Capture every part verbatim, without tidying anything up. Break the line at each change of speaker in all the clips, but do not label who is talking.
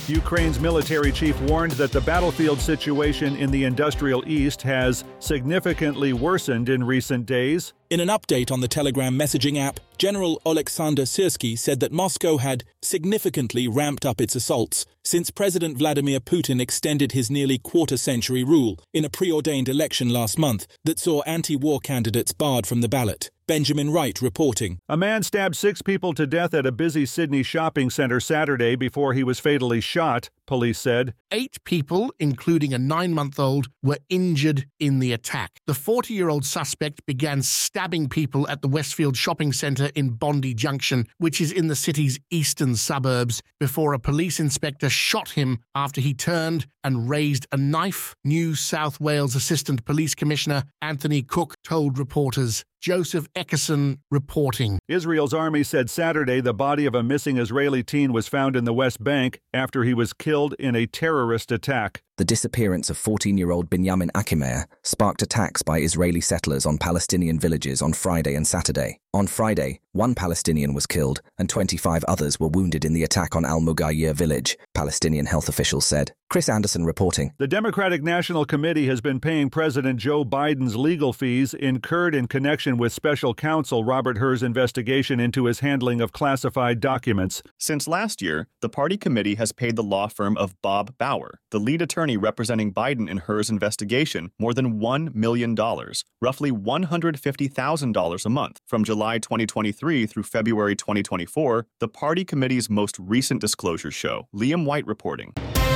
Ukraine's military chief warned that the battlefield situation in the industrial east has significantly worsened in recent days.
In an update on the Telegram messaging app, General Oleksandr Syrsky said that Moscow had significantly ramped up its assaults since President Vladimir Putin extended his nearly quarter-century rule in a preordained election last month that saw anti-war candidates barred from the ballot. Benjamin Wright reporting.
A man stabbed six people to death at a busy Sydney shopping centre Saturday before he was fatally shot, police said.
Eight people, including a nine-month-old, were injured in the attack. The forty-year-old suspect began stabbing people at the Westfield shopping centre in Bondi Junction, which is in the city's eastern suburbs, before a police inspector shot him after he turned and raised a knife, New South Wales Assistant Police Commissioner Anthony Cook told reporters. Joseph Eckerson reporting.
Israel's army said Saturday the body of a missing Israeli teen was found in the West Bank after he was killed in a terrorist attack.
The disappearance of fourteen-year-old Binyamin Achimeir sparked attacks by Israeli settlers on Palestinian villages on Friday and Saturday. On Friday, one Palestinian was killed and twenty-five others were wounded in the attack on Al-Mughayir village, Palestinian health officials said. Chris Anderson reporting.
The Democratic National Committee has been paying President Joe Biden's legal fees incurred in connection with special counsel Robert Hur's investigation into his handling of classified documents.
Since last year, the party committee has paid the law firm of Bob Bauer, the lead attorney representing Biden in Hur's investigation, more than one million dollars, roughly one hundred fifty thousand dollars a month. From July twenty twenty-three through February twenty twenty-four, the party committee's most recent disclosures show. Liam White reporting.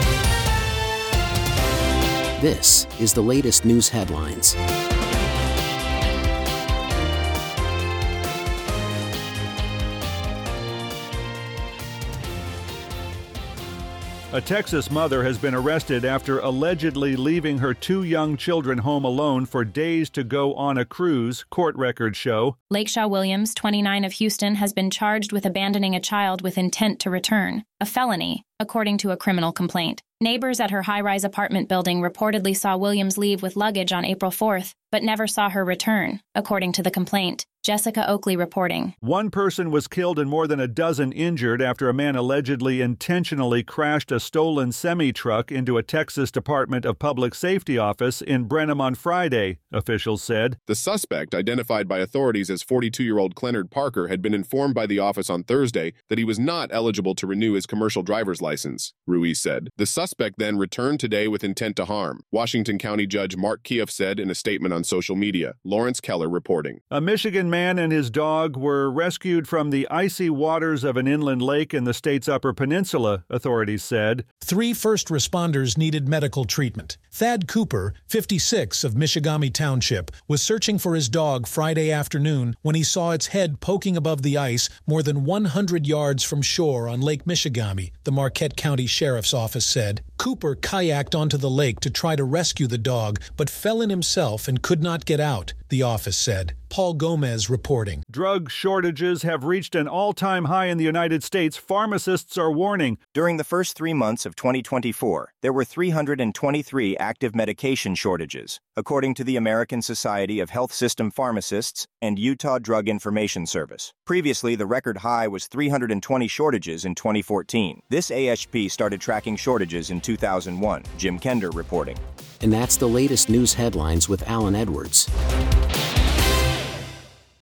This is the latest news headlines.
A Texas mother has been arrested after allegedly leaving her two young children home alone for days to go on a cruise, court records show.
Lakeshaw Williams, twenty-nine, of Houston, has been charged with abandoning a child with intent to return, a felony, according to a criminal complaint. Neighbors at her high-rise apartment building reportedly saw Williams leave with luggage on April fourth, but never saw her return, according to the complaint. Jessica Oakley reporting.
One person was killed and more than a dozen injured after a man allegedly intentionally crashed a stolen semi-truck into a Texas Department of Public Safety office in Brenham on Friday, officials said.
The suspect, identified by authorities as forty-two-year-old Clenard Parker, had been informed by the office on Thursday that he was not eligible to renew his commercial driver's license, Ruiz said. The suspect then returned today with intent to harm, Washington County Judge Mark Kieff said in a statement on social media. Lawrence Keller reporting.
A Michigan man and his dog were rescued from the icy waters of an inland lake in the state's Upper Peninsula, authorities said.
Three first responders needed medical treatment. Thad Cooper, fifty-six, of Michigami Township, was searching for his dog Friday afternoon when he saw its head poking above the ice more than one hundred yards from shore on Lake Michigami, the Marquette County Sheriff's Office said. Cooper kayaked onto the lake to try to rescue the dog, but fell in himself and could not get out, the office said. Paul Gomez reporting.
Drug shortages have reached an all-time high in the United States. Pharmacists are warning.
During the first three months of twenty twenty-four, there were three hundred twenty-three active medication shortages, according to the American Society of Health System Pharmacists and Utah Drug Information Service. Previously, the record high was three hundred twenty shortages in twenty fourteen. This A S P started tracking shortages in two thousand one. Jim Kender reporting.
And that's the latest news headlines with Alan Edwards.